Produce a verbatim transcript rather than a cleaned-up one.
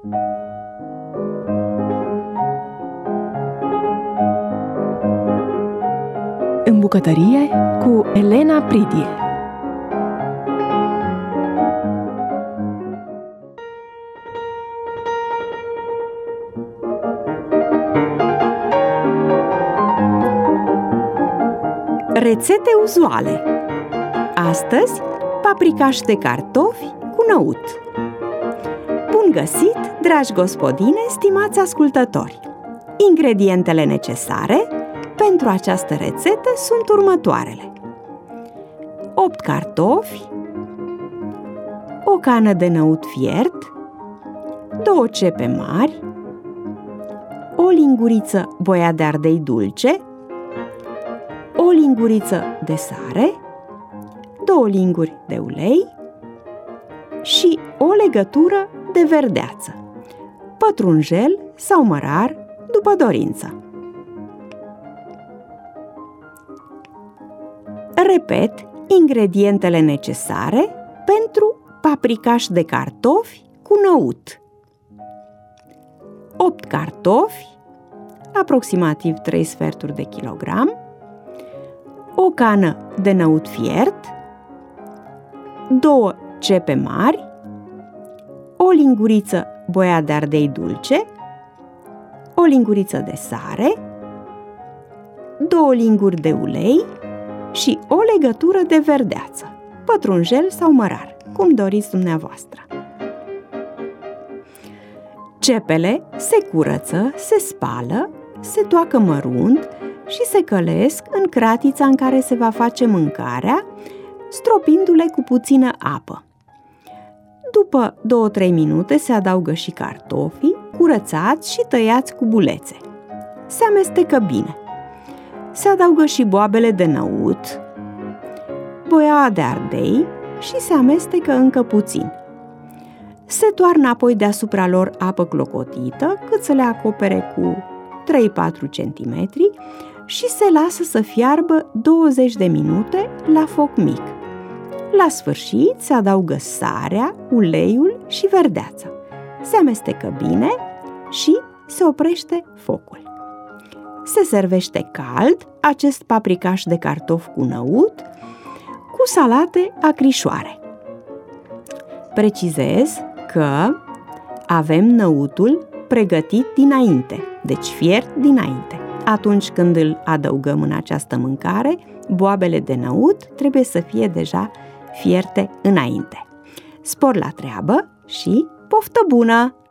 În bucătărie cu Elena Pridie. Rețete uzuale. Astăzi, paprikaș de cartofi cu năut. Bun găsit, dragi gospodine, stimați ascultători! Ingredientele necesare pentru această rețetă sunt următoarele: opt cartofi, o cană de năut fiert, două cepe mari, o linguriță boia de ardei dulce, o linguriță de sare, două linguri de ulei și o legătură de verdeață, pătrunjel sau mărar, după dorință. Repet ingredientele necesare pentru paprikaș de cartofi cu năut: opt cartofi, aproximativ trei sferturi de kilogram, o cană de năut fiert, două cepe mari, o linguriță boia de ardei dulce, o linguriță de sare, două linguri de ulei și o legătură de verdeață, pătrunjel sau mărar, cum doriți dumneavoastră. Cepele se curăță, se spală, se toacă mărunt și se călesc în cratița în care se va face mâncarea, stropindu-le cu puțină apă. După două-trei minute se adaugă și cartofii, curățați și tăiați cu bulețe. Se amestecă bine. Se adaugă și boabele de năut, boia de ardei și se amestecă încă puțin. Se toarnă apoi deasupra lor apă clocotită, cât să le acopere cu trei-patru centimetri și se lasă să fiarbă douăzeci de minute la foc mic. La sfârșit se adaugă sarea, uleiul și verdeața. Se amestecă bine și se oprește focul. Se servește cald acest paprikaș de cartofi cu năut cu salate acrișoare. Precizez că avem năutul pregătit dinainte, deci fiert dinainte. Atunci când îl adăugăm în această mâncare, boabele de năut trebuie să fie deja fierte înainte. Spor la treabă și poftă bună!